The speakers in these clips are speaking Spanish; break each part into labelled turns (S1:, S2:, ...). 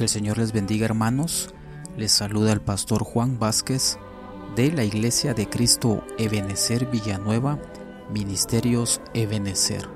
S1: Que el Señor les bendiga, hermanos. Les saluda el pastor Juan Vázquez de la Iglesia de Cristo Ebenecer Villanueva, Ministerios Ebenecer.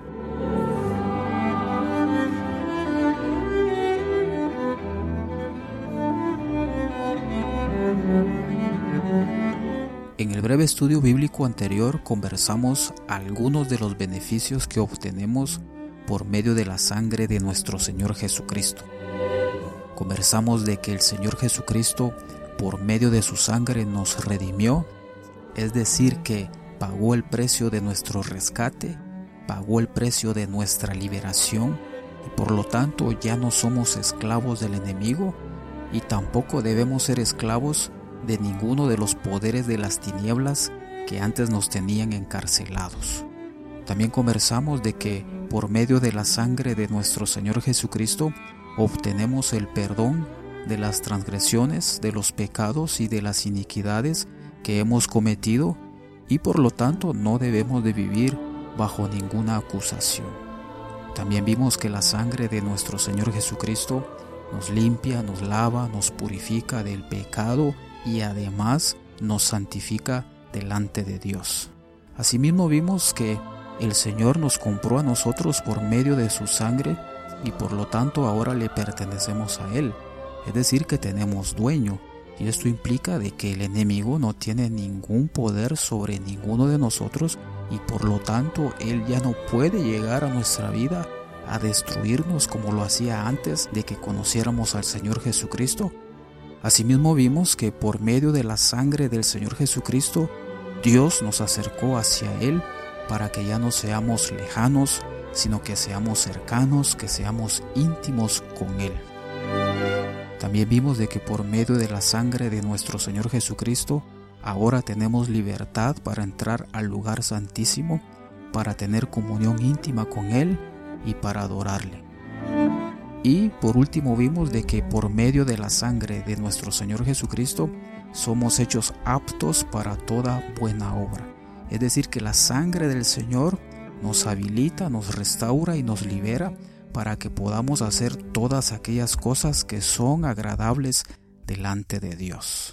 S1: En el breve estudio bíblico anterior conversamos algunos de los beneficios que obtenemos por medio de la sangre de nuestro Señor Jesucristo. Conversamos de que el Señor Jesucristo, por medio de su sangre, nos redimió, es decir, que pagó el precio de nuestro rescate, pagó el precio de nuestra liberación, y por lo tanto ya no somos esclavos del enemigo y tampoco debemos ser esclavos de ninguno de los poderes de las tinieblas que antes nos tenían encarcelados. También conversamos de que por medio de la sangre de nuestro Señor Jesucristo obtenemos el perdón de las transgresiones, de los pecados y de las iniquidades que hemos cometido, y por lo tanto no debemos de vivir bajo ninguna acusación. También vimos que la sangre de nuestro Señor Jesucristo nos limpia, nos lava, nos purifica del pecado y además nos santifica delante de Dios. Asimismo vimos que el Señor nos compró a nosotros por medio de su sangre y por lo tanto ahora le pertenecemos a Él, es decir, que tenemos dueño, y esto implica de que el enemigo no tiene ningún poder sobre ninguno de nosotros y por lo tanto Él ya no puede llegar a nuestra vida a destruirnos como lo hacía antes de que conociéramos al Señor Jesucristo. Asimismo vimos que por medio de la sangre del Señor Jesucristo, Dios nos acercó hacia Él para que ya no seamos lejanos, sino que seamos cercanos, que seamos íntimos con Él. También vimos de que por medio de la sangre de nuestro Señor Jesucristo, ahora tenemos libertad para entrar al lugar santísimo, para tener comunión íntima con Él y para adorarle. Y por último vimos de que por medio de la sangre de nuestro Señor Jesucristo, somos hechos aptos para toda buena obra. Es decir, que la sangre del Señor nos habilita, nos restaura y nos libera para que podamos hacer todas aquellas cosas que son agradables delante de Dios.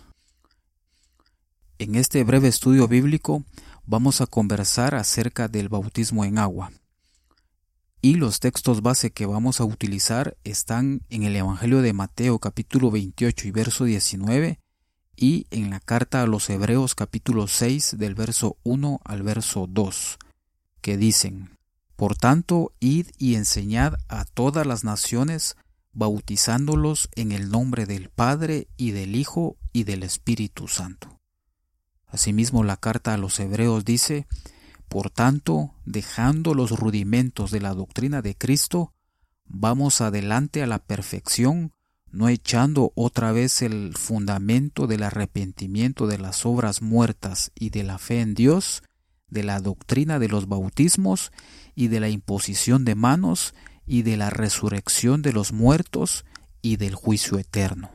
S1: En este breve estudio bíblico vamos a conversar acerca del bautismo en agua. Y los textos base que vamos a utilizar están en el Evangelio de Mateo capítulo 28 y verso 19 y en la carta a los Hebreos capítulo 6 del verso 1 al verso 2. Que dicen: Por tanto, id y enseñad a todas las naciones, bautizándolos en el nombre del Padre y del Hijo y del Espíritu Santo. Asimismo, la carta a los Hebreos dice: Por tanto, dejando los rudimentos de la doctrina de Cristo, vamos adelante a la perfección, no echando otra vez el fundamento del arrepentimiento de las obras muertas y de la fe en Dios, de la doctrina de los bautismos y de la imposición de manos y de la resurrección de los muertos y del juicio eterno.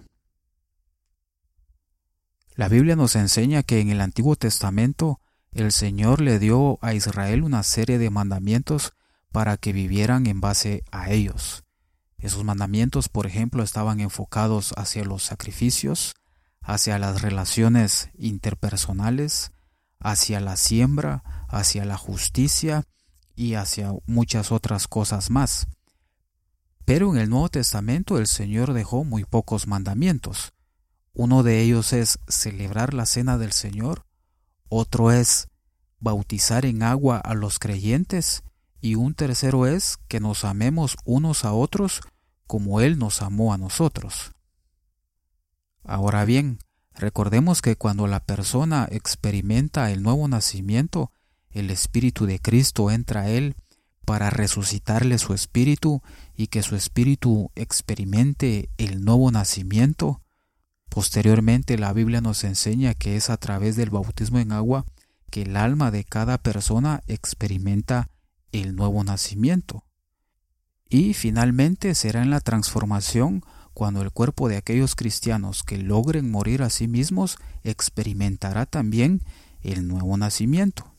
S1: La Biblia nos enseña que en el Antiguo Testamento el Señor le dio a Israel una serie de mandamientos para que vivieran en base a ellos. Esos mandamientos, por ejemplo, estaban enfocados hacia los sacrificios, hacia las relaciones interpersonales, hacia la siembra, hacia la justicia y hacia muchas otras cosas más. Pero en el Nuevo Testamento el Señor dejó muy pocos mandamientos. Uno de ellos es celebrar la cena del Señor, otro es bautizar en agua a los creyentes y un tercero es que nos amemos unos a otros como Él nos amó a nosotros. Ahora bien, recordemos que cuando la persona experimenta el nuevo nacimiento, el Espíritu de Cristo entra a él para resucitarle su espíritu y que su espíritu experimente el nuevo nacimiento. Posteriormente, la Biblia nos enseña que es a través del bautismo en agua que el alma de cada persona experimenta el nuevo nacimiento. Y finalmente será en la transformación cuando el cuerpo de aquellos cristianos que logren morir a sí mismos experimentará también el nuevo nacimiento.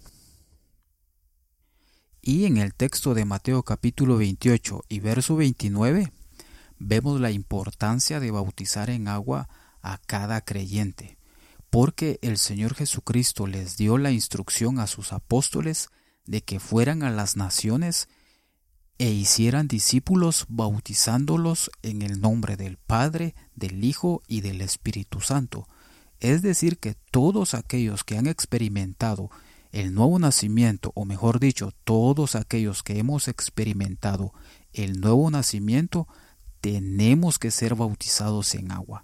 S1: Y en el texto de Mateo capítulo 28 y verso 29 vemos la importancia de bautizar en agua a cada creyente, porque el Señor Jesucristo les dio la instrucción a sus apóstoles de que fueran a las naciones e hicieran discípulos bautizándolos en el nombre del Padre, del Hijo y del Espíritu Santo. Es decir, que todos aquellos que han experimentado el nuevo nacimiento, o mejor dicho, todos aquellos que hemos experimentado el nuevo nacimiento, tenemos que ser bautizados en agua.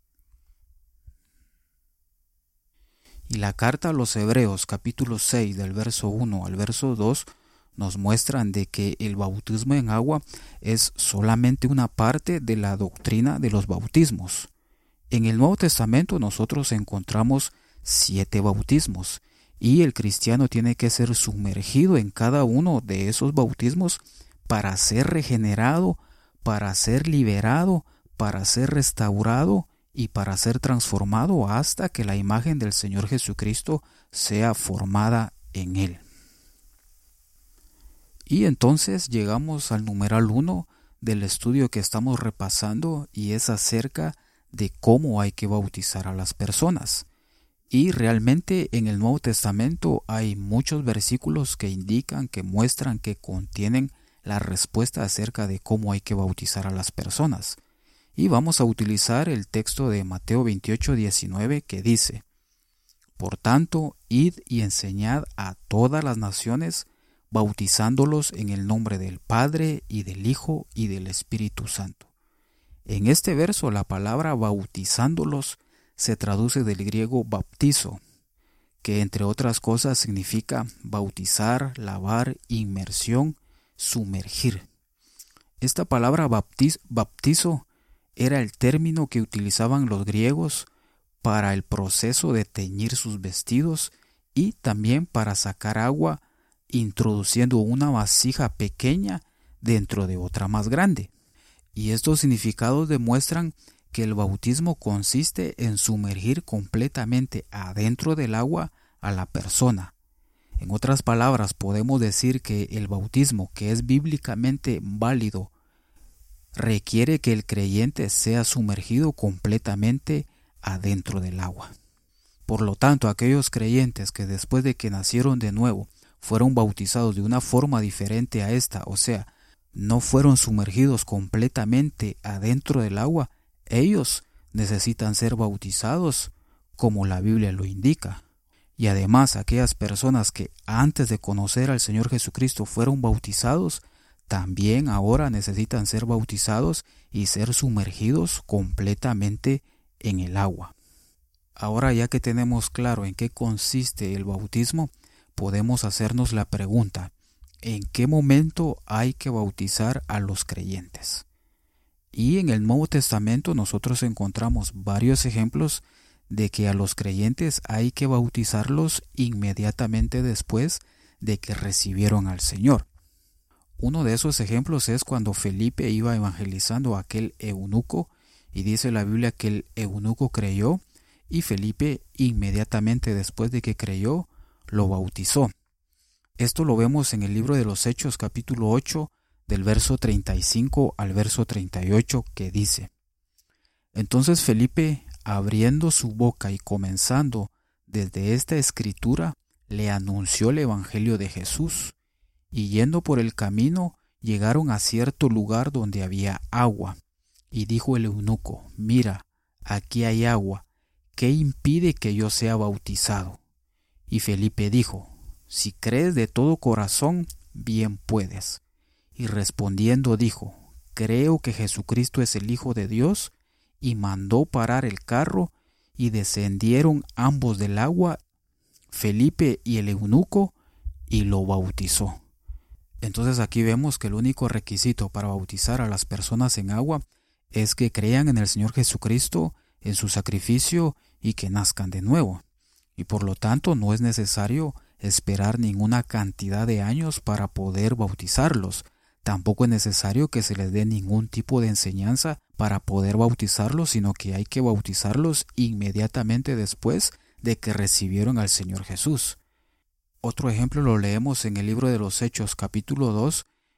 S1: Y la carta a los Hebreos, capítulo 6, del verso 1 al verso 2, nos muestran de que el bautismo en agua es solamente una parte de la doctrina de los bautismos. En el Nuevo Testamento nosotros encontramos 7 bautismos, y el cristiano tiene que ser sumergido en cada uno de esos bautismos para ser regenerado, para ser liberado, para ser restaurado y para ser transformado hasta que la imagen del Señor Jesucristo sea formada en él. Y entonces llegamos al numeral 1 del estudio que estamos repasando, y es acerca de cómo hay que bautizar a las personas. Y realmente en el Nuevo Testamento hay muchos versículos que indican, que muestran, que contienen la respuesta acerca de cómo hay que bautizar a las personas. Y vamos a utilizar el texto de Mateo 28:19 que dice: Por tanto, id y enseñad a todas las naciones, bautizándolos en el nombre del Padre y del Hijo y del Espíritu Santo. En este verso la palabra bautizándolos se traduce del griego baptizo, que entre otras cosas significa bautizar, lavar, inmersión, sumergir. Esta palabra baptizo era el término que utilizaban los griegos para el proceso de teñir sus vestidos y también para sacar agua introduciendo una vasija pequeña dentro de otra más grande. Y estos significados demuestran que el bautismo consiste en sumergir completamente adentro del agua a la persona. En otras palabras, podemos decir que el bautismo, que es bíblicamente válido, requiere que el creyente sea sumergido completamente adentro del agua. Por lo tanto, aquellos creyentes que después de que nacieron de nuevo fueron bautizados de una forma diferente a esta, o sea, no fueron sumergidos completamente adentro del agua, ellos necesitan ser bautizados como la Biblia lo indica. Y además, aquellas personas que antes de conocer al Señor Jesucristo fueron bautizados, también ahora necesitan ser bautizados y ser sumergidos completamente en el agua. Ahora, ya que tenemos claro en qué consiste el bautismo, podemos hacernos la pregunta: ¿en qué momento hay que bautizar a los creyentes? Y en el Nuevo Testamento nosotros encontramos varios ejemplos de que a los creyentes hay que bautizarlos inmediatamente después de que recibieron al Señor. Uno de esos ejemplos es cuando Felipe iba evangelizando a aquel eunuco, y dice la Biblia que el eunuco creyó, y Felipe inmediatamente después de que creyó, lo bautizó. Esto lo vemos en el libro de los Hechos, capítulo 8, del verso 35 al verso 38, que dice: Entonces Felipe, abriendo su boca y comenzando desde esta escritura, le anunció el evangelio de Jesús, y yendo por el camino, llegaron a cierto lugar donde había agua. Y dijo el eunuco: Mira, aquí hay agua, ¿qué impide que yo sea bautizado? Y Felipe dijo: Si crees de todo corazón, bien puedes. Y respondiendo dijo: Creo que Jesucristo es el Hijo de Dios. Y mandó parar el carro, y descendieron ambos del agua, Felipe y el eunuco, y lo bautizó. Entonces aquí vemos que el único requisito para bautizar a las personas en agua es que crean en el Señor Jesucristo, en su sacrificio, y que nazcan de nuevo. Y por lo tanto no es necesario esperar ninguna cantidad de años para poder bautizarlos. Tampoco es necesario que se les dé ningún tipo de enseñanza para poder bautizarlos, sino que hay que bautizarlos inmediatamente después de que recibieron al Señor Jesús. Otro ejemplo lo leemos en el libro de los Hechos, capítulo 2,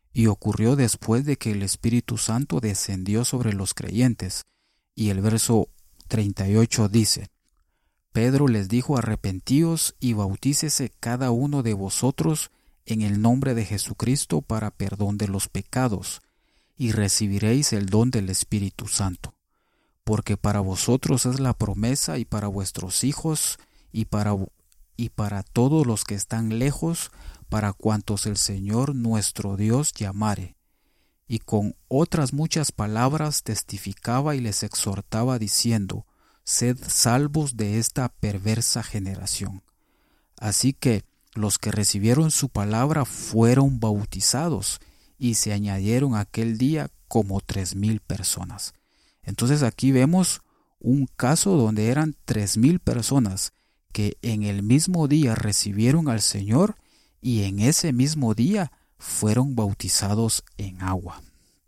S1: Y ocurrió después de que el Espíritu Santo descendió sobre los creyentes. Y el verso 38 dice: Pedro les dijo: arrepentíos y bautícese cada uno de vosotros en el nombre de Jesucristo para perdón de los pecados, y recibiréis el don del Espíritu Santo. Porque para vosotros es la promesa, y para vuestros hijos, y para todos los que están lejos, para cuantos el Señor nuestro Dios llamare. Y con otras muchas palabras testificaba y les exhortaba diciendo: sed salvos de esta perversa generación. Así que los que recibieron su palabra fueron bautizados, y se añadieron aquel día como 3,000 personas. Entonces aquí vemos un caso donde eran 3,000 personas que en el mismo día recibieron al Señor y en ese mismo día fueron bautizados en agua.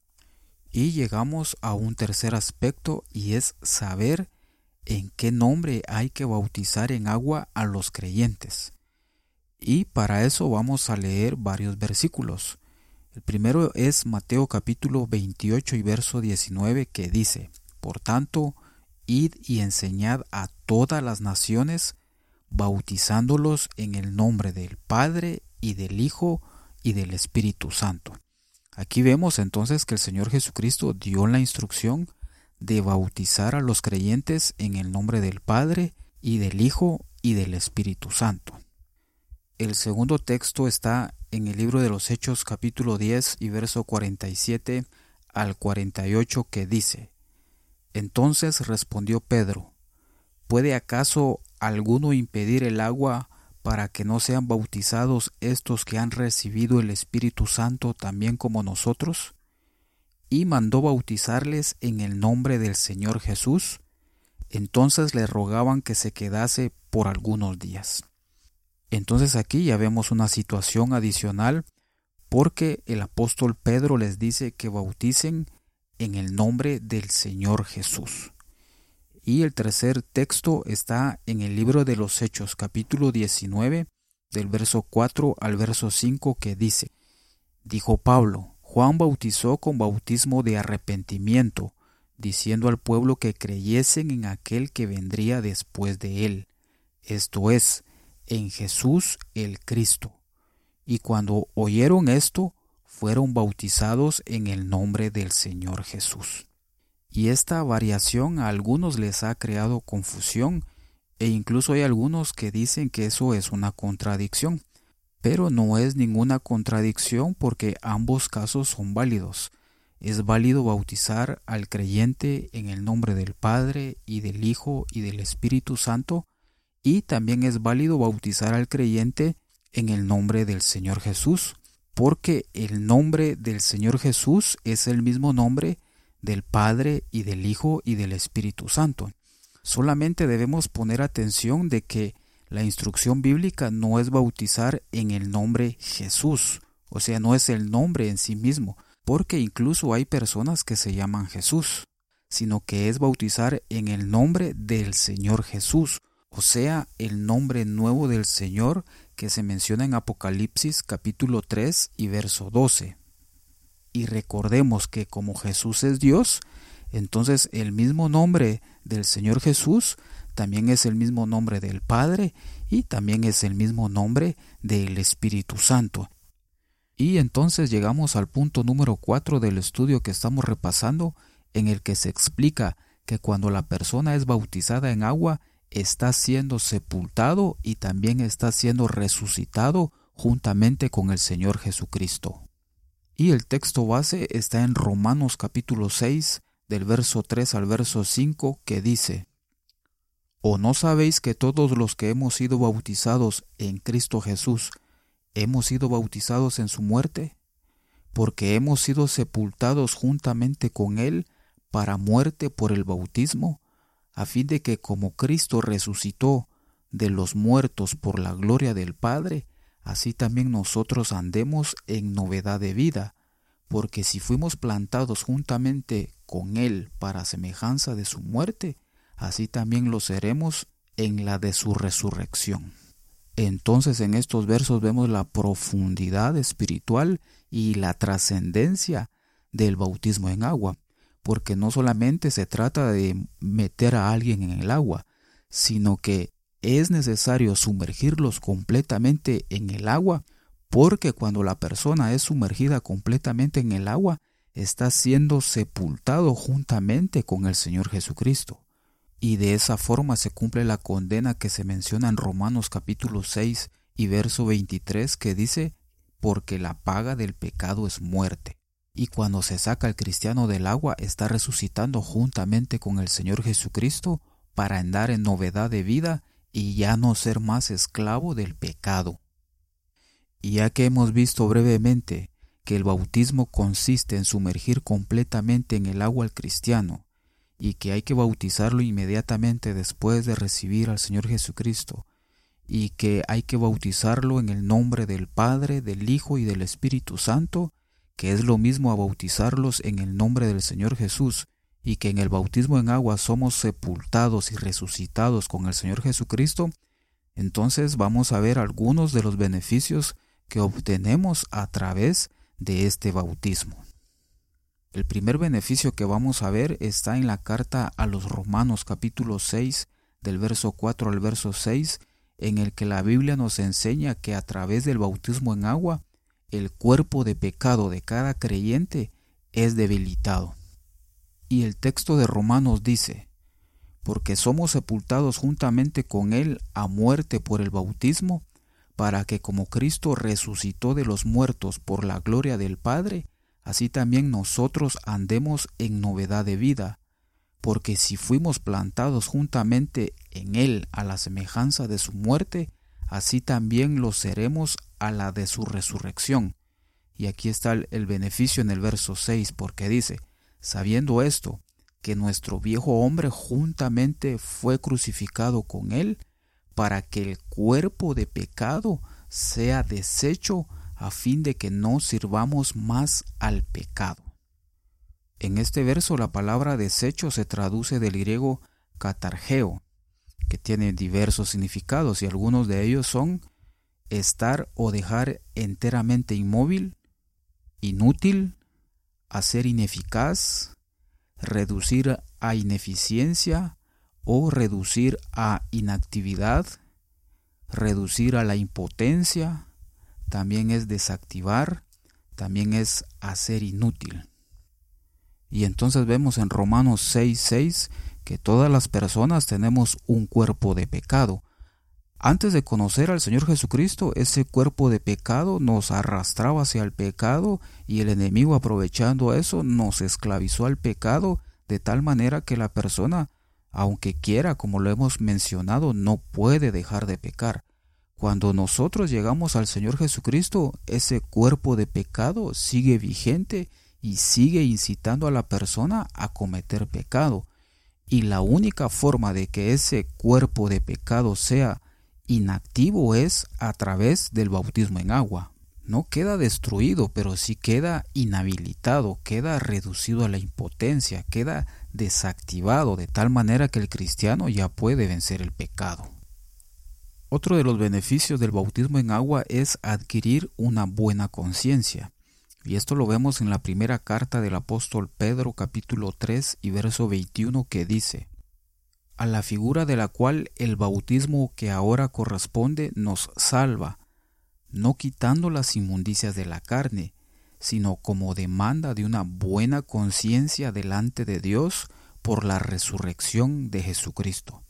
S1: Y llegamos a un tercer aspecto, y es saber en qué nombre hay que bautizar en agua a los creyentes. Y para eso vamos a leer varios versículos. El primero es Mateo capítulo 28 y verso 19, que dice: por tanto, id y enseñad a todas las naciones, bautizándolos en el nombre del Padre y del Hijo y del Espíritu Santo. Aquí vemos entonces que el Señor Jesucristo dio la instrucción de bautizar a los creyentes en el nombre del Padre y del Hijo y del Espíritu Santo. El segundo texto está en el libro de los Hechos capítulo 10 y verso 47 al 48, que dice: entonces respondió Pedro: ¿puede acaso alguno impedir el agua para que no sean bautizados estos que han recibido el Espíritu Santo también como nosotros? Y mandó bautizarles en el nombre del Señor Jesús. Entonces le rogaban que se quedase por algunos días. Entonces aquí ya vemos una situación adicional, porque el apóstol Pedro les dice que bauticen en el nombre del Señor Jesús. Y el tercer texto está en el libro de los Hechos, capítulo 19, del verso 4 al verso 5, que dice: dijo Pablo: Juan bautizó con bautismo de arrepentimiento, diciendo al pueblo que creyesen en aquel que vendría después de él, esto es, en Jesús el Cristo. Y cuando oyeron esto, fueron bautizados en el nombre del Señor Jesús. Y esta variación a algunos les ha creado confusión, e incluso hay algunos que dicen que eso es una contradicción. Pero no es ninguna contradicción, porque ambos casos son válidos. Es válido bautizar al creyente en el nombre del Padre y del Hijo y del Espíritu Santo, y también es válido bautizar al creyente en el nombre del Señor Jesús, porque el nombre del Señor Jesús es el mismo nombre del Padre y del Hijo y del Espíritu Santo. Solamente debemos poner atención de que la instrucción bíblica no es bautizar en el nombre Jesús, o sea, no es el nombre en sí mismo, porque incluso hay personas que se llaman Jesús, sino que es bautizar en el nombre del Señor Jesús, o sea, el nombre nuevo del Señor que se menciona en Apocalipsis capítulo 3 y verso 12. Y recordemos que como Jesús es Dios, entonces el mismo nombre del Señor Jesús también es el mismo nombre del Padre y también es el mismo nombre del Espíritu Santo. Y entonces llegamos al punto número 4 del estudio que estamos repasando, en el que se explica que cuando la persona es bautizada en agua, está siendo sepultado y también está siendo resucitado juntamente con el Señor Jesucristo. Y el texto base está en Romanos capítulo 6, del verso 3 al verso 5, que dice: ¿O no sabéis que todos los que hemos sido bautizados en Cristo Jesús, hemos sido bautizados en su muerte? Porque hemos sido sepultados juntamente con Él para muerte por el bautismo, a fin de que como Cristo resucitó de los muertos por la gloria del Padre, así también nosotros andemos en novedad de vida. Porque si fuimos plantados juntamente con Él para semejanza de su muerte, así también lo seremos en la de su resurrección. Entonces en estos versos vemos la profundidad espiritual y la trascendencia del bautismo en agua, porque no solamente se trata de meter a alguien en el agua, sino que es necesario sumergirlos completamente en el agua, porque cuando la persona es sumergida completamente en el agua, está siendo sepultado juntamente con el Señor Jesucristo. Y de esa forma se cumple la condena que se menciona en Romanos capítulo 6 y verso 23, que dice: porque la paga del pecado es muerte. Y cuando se saca al cristiano del agua, está resucitando juntamente con el Señor Jesucristo para andar en novedad de vida y ya no ser más esclavo del pecado. Y ya que hemos visto brevemente que el bautismo consiste en sumergir completamente en el agua al cristiano, y que hay que bautizarlo inmediatamente después de recibir al Señor Jesucristo, y que hay que bautizarlo en el nombre del Padre, del Hijo y del Espíritu Santo, que es lo mismo a bautizarlos en el nombre del Señor Jesús, y que en el bautismo en agua somos sepultados y resucitados con el Señor Jesucristo, entonces vamos a ver algunos de los beneficios que obtenemos a través de este bautismo. El primer beneficio que vamos a ver está en la carta a los Romanos capítulo 6, del verso 4 al verso 6, en el que la Biblia nos enseña que a través del bautismo en agua, el cuerpo de pecado de cada creyente es debilitado. Y el texto de Romanos dice: porque somos sepultados juntamente con Él a muerte por el bautismo, para que como Cristo resucitó de los muertos por la gloria del Padre, así también nosotros andemos en novedad de vida. Porque si fuimos plantados juntamente en Él a la semejanza de su muerte, así también lo seremos a la de su resurrección. Y aquí está el beneficio en el verso 6, porque dice: sabiendo esto, que nuestro viejo hombre juntamente fue crucificado con Él, para que el cuerpo de pecado sea deshecho, a fin de que no sirvamos más al pecado. En este verso la palabra deshecho se traduce del griego katargeo, que tiene diversos significados, y algunos de ellos son estar o dejar enteramente inmóvil, inútil, hacer ineficaz, reducir a ineficiencia o reducir a inactividad, reducir a la impotencia, también es desactivar, también es hacer inútil. Y entonces vemos en Romanos 6:6 que todas las personas tenemos un cuerpo de pecado. Antes de conocer al Señor Jesucristo, ese cuerpo de pecado nos arrastraba hacia el pecado, y el enemigo, aprovechando eso, nos esclavizó al pecado de tal manera que la persona, aunque quiera, como lo hemos mencionado, no puede dejar de pecar. Cuando nosotros llegamos al Señor Jesucristo, ese cuerpo de pecado sigue vigente y sigue incitando a la persona a cometer pecado. Y la única forma de que ese cuerpo de pecado sea inactivo es a través del bautismo en agua. No queda destruido, pero sí queda inhabilitado, queda reducido a la impotencia, queda desactivado, de tal manera que el cristiano ya puede vencer el pecado. Otro de los beneficios del bautismo en agua es adquirir una buena conciencia. Y esto lo vemos en la primera carta del apóstol Pedro, capítulo 3 y verso 21, que dice: a la figura de la cual el bautismo que ahora corresponde nos salva, no quitando las inmundicias de la carne, sino como demanda de una buena conciencia delante de Dios por la resurrección de Jesucristo.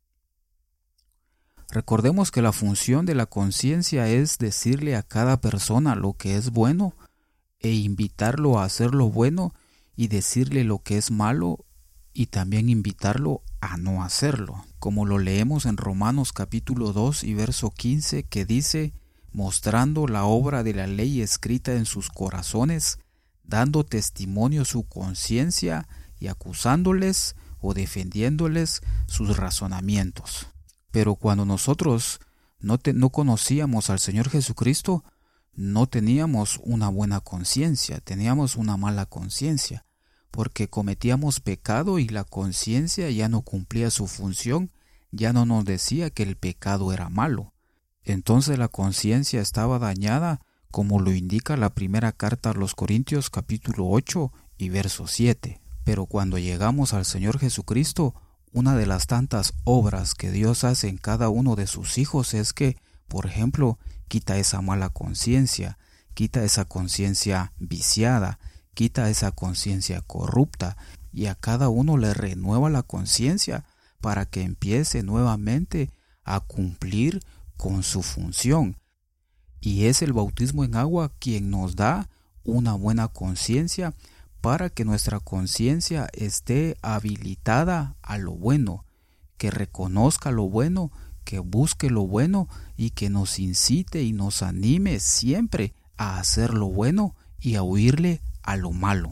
S1: Recordemos que la función de la conciencia es decirle a cada persona lo que es bueno e invitarlo a hacer lo bueno, y decirle lo que es malo y también invitarlo a no hacerlo, como lo leemos en Romanos capítulo 2 y verso 15, que dice: mostrando la obra de la ley escrita en sus corazones, dando testimonio su conciencia y acusándoles o defendiéndoles sus razonamientos. Pero cuando nosotros no conocíamos al Señor Jesucristo, no teníamos una buena conciencia, teníamos una mala conciencia, porque cometíamos pecado y la conciencia ya no cumplía su función, ya no nos decía que el pecado era malo. Entonces la conciencia estaba dañada, como lo indica la primera carta a los Corintios capítulo 8 y verso 7. Pero cuando llegamos al Señor Jesucristo, una de las tantas obras que Dios hace en cada uno de sus hijos es que, por ejemplo, quita esa mala conciencia, quita esa conciencia viciada, quita esa conciencia corrupta, y a cada uno le renueva la conciencia para que empiece nuevamente a cumplir con su función. Y es el bautismo en agua quien nos da una buena conciencia para que nuestra conciencia esté habilitada a lo bueno, que reconozca lo bueno, que busque lo bueno y que nos incite y nos anime siempre a hacer lo bueno y a huirle a lo malo.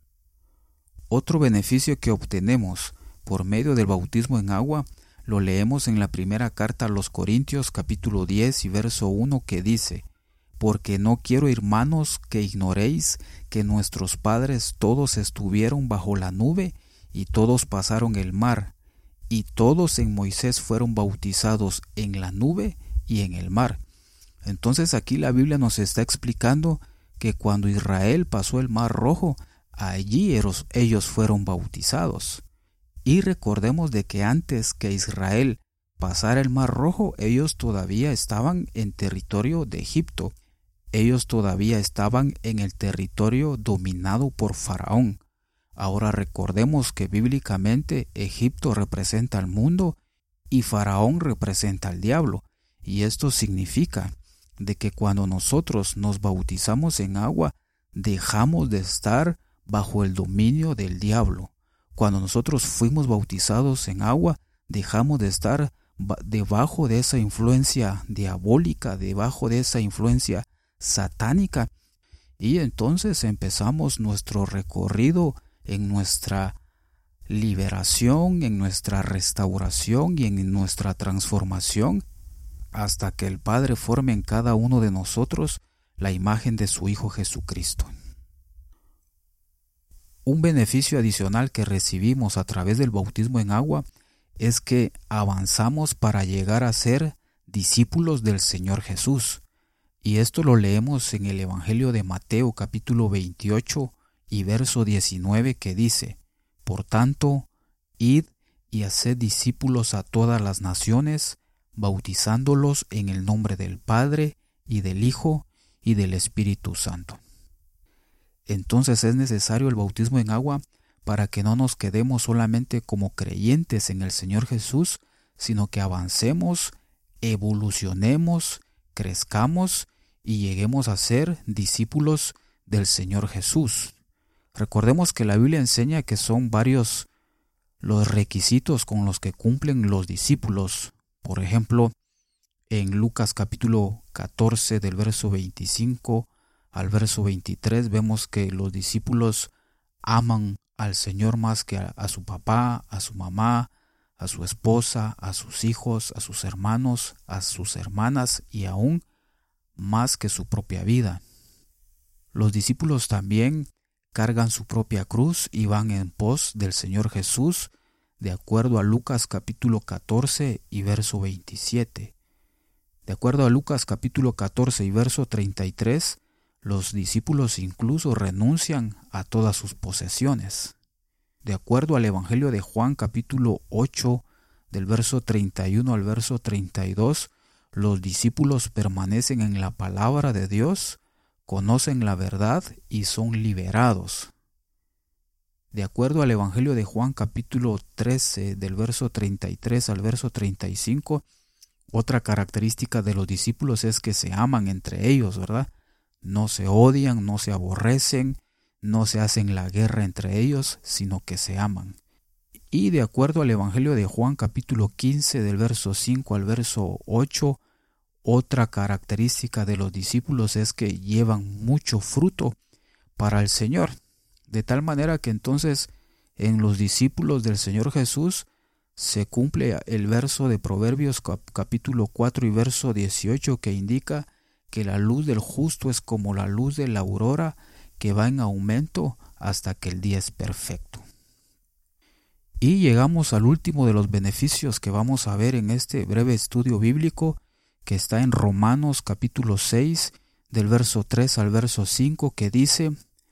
S1: Otro beneficio que obtenemos por medio del bautismo en agua lo leemos en la primera carta a los Corintios capítulo 10 y verso 1 que dice: porque no quiero, hermanos, que ignoréis que nuestros padres todos estuvieron bajo la nube y todos pasaron el mar, y todos en Moisés fueron bautizados en la nube y en el mar. Entonces aquí la Biblia nos está explicando que cuando Israel pasó el mar rojo, allí ellos fueron bautizados. Y recordemos de que antes que Israel pasara el mar rojo, ellos todavía estaban en territorio de Egipto. Ellos todavía estaban en el territorio dominado por Faraón. Ahora recordemos que bíblicamente Egipto representa al mundo y Faraón representa al diablo. Y esto significa de que cuando nosotros nos bautizamos en agua, dejamos de estar bajo el dominio del diablo. Cuando nosotros fuimos bautizados en agua, dejamos de estar debajo de esa influencia diabólica, debajo de esa influencia satánica, y entonces empezamos nuestro recorrido en nuestra liberación, en nuestra restauración y en nuestra transformación, hasta que el Padre forme en cada uno de nosotros la imagen de su Hijo Jesucristo. Un beneficio adicional que recibimos a través del bautismo en agua es que avanzamos para llegar a ser discípulos del Señor Jesús. Y esto lo leemos en el Evangelio de Mateo capítulo 28 y verso 19 que dice: por tanto, id y haced discípulos a todas las naciones, bautizándolos en el nombre del Padre y del Hijo y del Espíritu Santo. Entonces es necesario el bautismo en agua para que no nos quedemos solamente como creyentes en el Señor Jesús, sino que avancemos, evolucionemos, crezcamos y lleguemos a ser discípulos del Señor Jesús. Recordemos que la Biblia enseña que son varios los requisitos con los que cumplen los discípulos. Por ejemplo, en Lucas capítulo 14 del verso 25 al verso 23 vemos que los discípulos aman al Señor más que a su papá, a su mamá, a su esposa, a sus hijos, a sus hermanos, a sus hermanas y aún más que su propia vida. Los discípulos también cargan su propia cruz y van en pos del Señor Jesús, de acuerdo a Lucas capítulo 14 y verso 27. De acuerdo a Lucas capítulo 14 y verso 33, los discípulos incluso renuncian a todas sus posesiones. De acuerdo al Evangelio de Juan capítulo 8, del verso 31 al verso 32, los discípulos permanecen en la palabra de Dios, conocen la verdad y son liberados. De acuerdo al Evangelio de Juan capítulo 13, del verso 33 al verso 35, otra característica de los discípulos es que se aman entre ellos, ¿verdad? No se odian, no se aborrecen, no se hacen la guerra entre ellos, sino que se aman. Y de acuerdo al Evangelio de Juan capítulo 15, del verso 5 al verso 8, otra característica de los discípulos es que llevan mucho fruto para el Señor. De tal manera que entonces en los discípulos del Señor Jesús se cumple el verso de Proverbios capítulo 4 y verso 18 que indica que la luz del justo es como la luz de la aurora que va en aumento hasta que el día es perfecto. Y llegamos al último de los beneficios que vamos a ver en este breve estudio bíblico, que está en Romanos capítulo 6, del verso 3 al verso 5, que dice: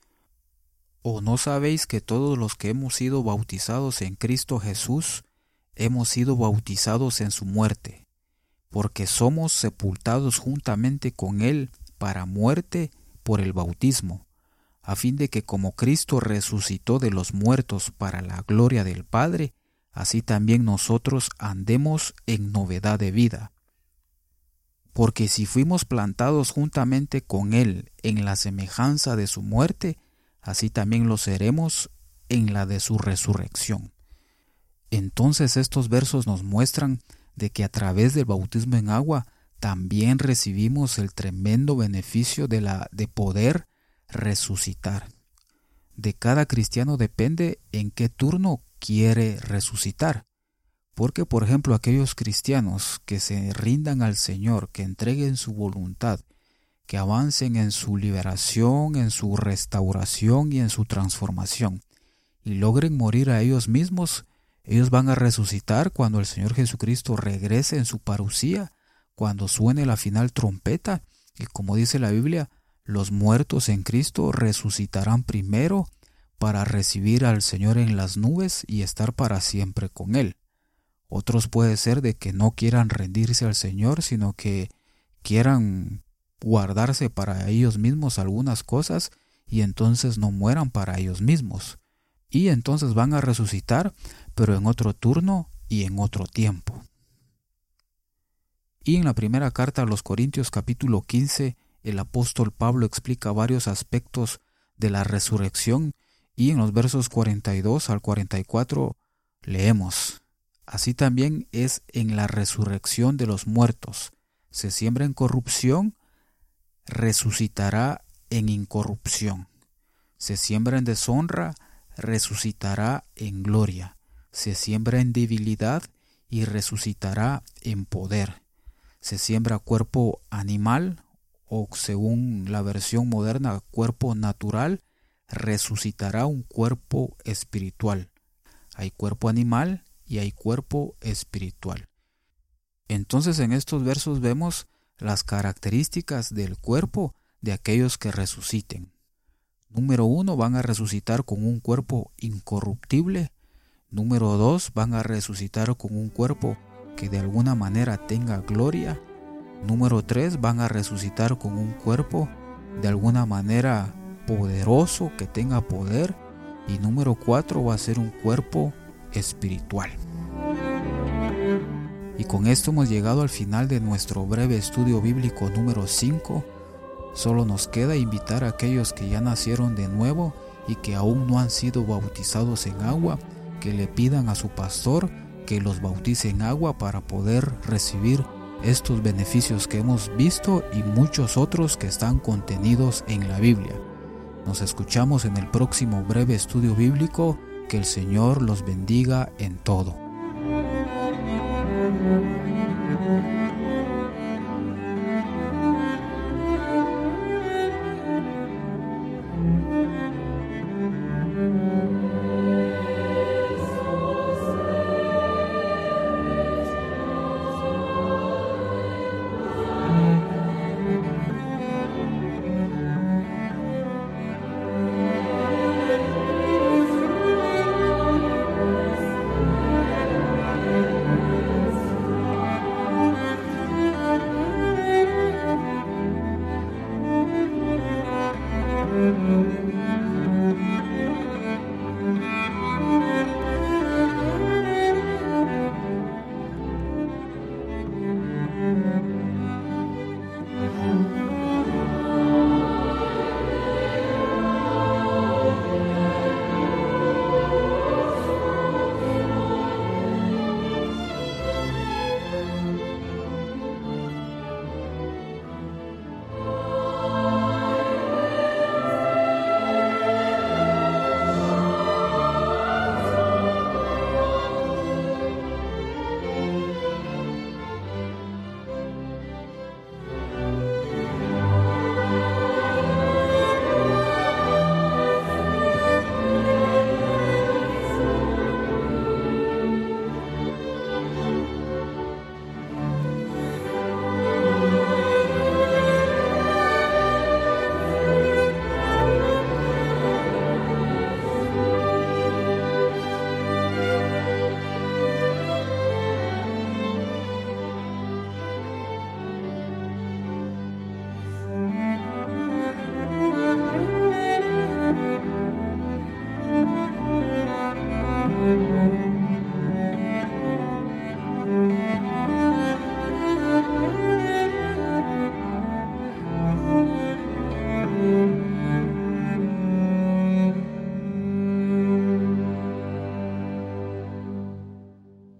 S1: ¿O no sabéis que todos los que hemos sido bautizados en Cristo Jesús, hemos sido bautizados en su muerte? Porque somos sepultados juntamente con Él para muerte por el bautismo, a fin de que como Cristo resucitó de los muertos para la gloria del Padre, así también nosotros andemos en novedad de vida. Porque si fuimos plantados juntamente con Él en la semejanza de su muerte, así también lo seremos en la de su resurrección. Entonces estos versos nos muestran de que a través del bautismo en agua también recibimos el tremendo beneficio de poder resucitar. De cada cristiano depende en qué turno quiere resucitar. Porque, por ejemplo, aquellos cristianos que se rindan al Señor, que entreguen su voluntad, que avancen en su liberación, en su restauración y en su transformación, y logren morir a ellos mismos, ellos van a resucitar cuando el Señor Jesucristo regrese en su parucía, cuando suene la final trompeta, y como dice la Biblia, los muertos en Cristo resucitarán primero para recibir al Señor en las nubes y estar para siempre con Él. Otros puede ser de que no quieran rendirse al Señor, sino que quieran guardarse para ellos mismos algunas cosas y entonces no mueran para ellos mismos. Y entonces van a resucitar, pero en otro turno y en otro tiempo. Y en la primera carta a los Corintios capítulo 15, el apóstol Pablo explica varios aspectos de la resurrección y en los versos 42 al 44 leemos: Así también es en la resurrección de los muertos. Se siembra en corrupción, resucitará en incorrupción. Se siembra en deshonra, resucitará en gloria. Se siembra en debilidad y resucitará en poder. Se siembra cuerpo animal, o según la versión moderna, cuerpo natural, resucitará un cuerpo espiritual. Hay cuerpo animal y hay cuerpo espiritual. Entonces en estos versos vemos las características del cuerpo de aquellos que resuciten. Número 1, van a resucitar con un cuerpo incorruptible. Número 2, van a resucitar con un cuerpo que de alguna manera tenga gloria. Número 3, van a resucitar con un cuerpo de alguna manera poderoso, que tenga poder. Y número 4, va a ser un cuerpo espiritual. Y con esto hemos llegado al final de nuestro breve estudio bíblico número 5. Solo nos queda invitar a aquellos que ya nacieron de nuevo y que aún no han sido bautizados en agua, que le pidan a su pastor que los bautice en agua para poder recibir estos beneficios que hemos visto y muchos otros que están contenidos en la Biblia. Nos escuchamos en el próximo breve estudio bíblico. Que el Señor los bendiga en todo.